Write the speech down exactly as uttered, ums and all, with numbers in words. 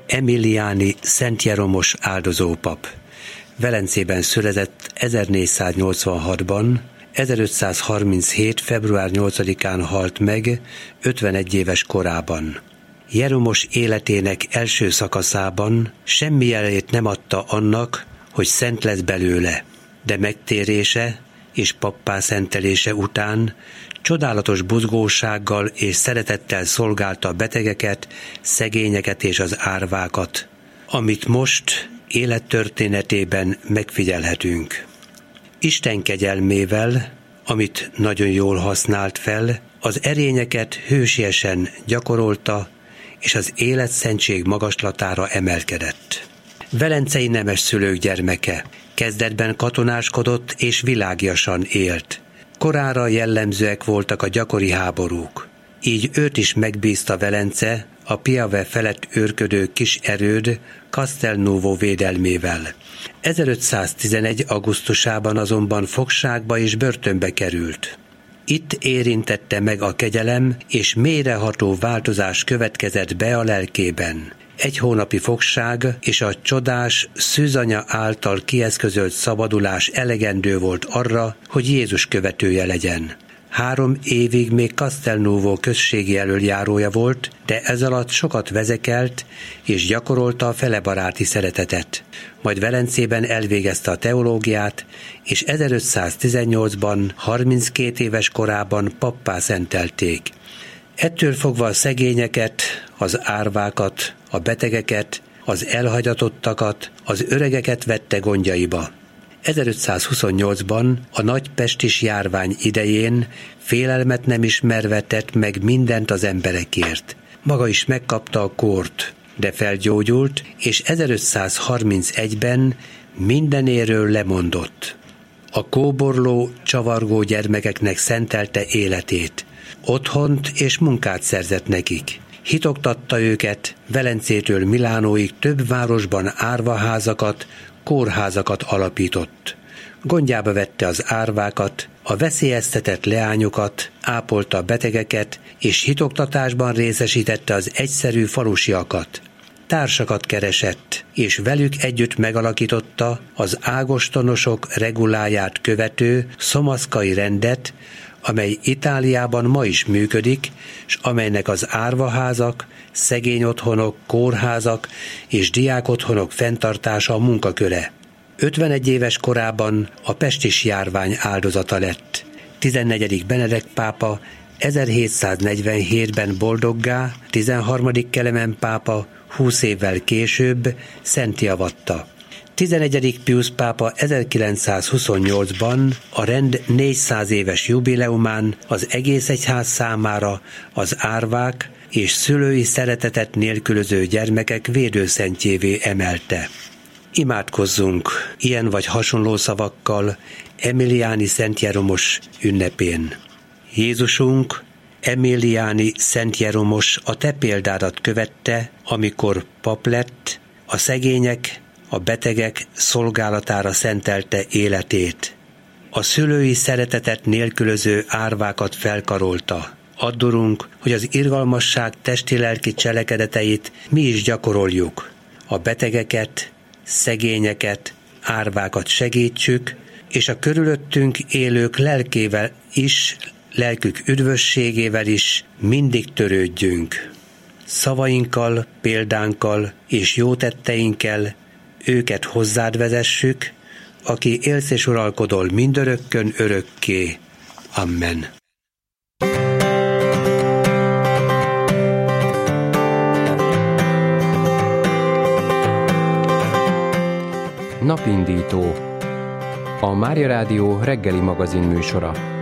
Emiliani Szent Jeromos áldozópap. Velencében született ezernégyszáznyolcvanhatban, ezerötszázharminchét. február nyolcadikán halt meg ötvenegy éves korában. Jeromos életének első szakaszában semmi jelét nem adta annak, hogy szent lesz belőle, de megtérése és pappá szentelése után csodálatos buzgósággal és szeretettel szolgálta a betegeket, szegényeket és az árvákat, amit most élettörténetében megfigyelhetünk. Isten kegyelmével, amit nagyon jól használt fel, az erényeket hősiesen gyakorolta, és az életszentség magaslatára emelkedett. Velencei nemes szülők gyermeke, kezdetben katonáskodott és világiasan élt. Korára jellemzőek voltak a gyakori háborúk. Így őt is megbízta Velence a Piave felett őrködő kis erőd Castelnuovo védelmével. ezerötszáztizenegy. augusztusában azonban fogságba és börtönbe került. Itt érintette meg a kegyelem, és mélyreható változás következett be a lelkében. Egy hónapi fogság és a csodás szűzanya által kieszközölt szabadulás elegendő volt arra, hogy Jézus követője legyen. Három évig még Castelnuovo községi elöljárója volt, de ez alatt sokat vezekelt és gyakorolta a felebaráti szeretetet. Majd Velencében elvégezte a teológiát, és ezerötszáztizennyolcban, harminckét éves korában pappá szentelték. Ettől fogva a szegényeket, az árvákat, a betegeket, az elhagyatottakat, az öregeket vette gondjaiba. ezerötszázhuszonnyolcban a nagy pestis járvány idején félelmet nem ismerve tett meg mindent az emberekért. Maga is megkapta a kórt, de felgyógyult, és ezerötszázharmincegyben mindenéről lemondott. A kóborló, csavargó gyermekeknek szentelte életét. Otthont és munkát szerzett nekik. Hitoktatta őket, Velencétől Milánóig több városban árvaházakat, kórházakat alapított. Gondjába vette az árvákat, a veszélyeztetett leányokat, ápolta a betegeket, és hitoktatásban részesítette az egyszerű falusiakat. Társakat keresett, és velük együtt megalakította az ágostonosok reguláját követő szomaszkai rendet, amely Itáliában ma is működik, és amelynek az árvaházak, szegényotthonok, kórházak és diákotthonok fenntartása a munkaköre. ötvenegy éves korában a pestis járvány áldozata lett. tizennegyedik Benedek pápa ezerhétszáznegyvenhétben boldoggá, tizenharmadik Kelemen pápa húsz évvel később szentté avatta. tizenegyedik Piusz pápa ezerkilencszázhuszonnyolcban a rend négyszáz éves jubileumán az egész egyház számára az árvák és szülői szeretetet nélkülöző gyermekek védőszentjévé emelte. Imádkozzunk ilyen vagy hasonló szavakkal Emiliani Szent Jeromos ünnepén. Jézusunk, Emiliani Szent Jeromos a te példádat követte, amikor pap lett, a szegények, a betegek szolgálatára szentelte életét. A szülői szeretetet nélkülöző árvákat felkarolta. Add, Urunk, hogy az irgalmasság testi-lelki cselekedeteit mi is gyakoroljuk. A betegeket, szegényeket, árvákat segítsük, és a körülöttünk élők lelkével is, lelkük üdvösségével is mindig törődjünk. Szavainkkal, példánkkal és jó tetteinkkel őket hozzád vezessük, aki élsz és uralkodol mindörökkön örökké. Amen. Napindító. A Mária Rádió reggeli magazin műsora.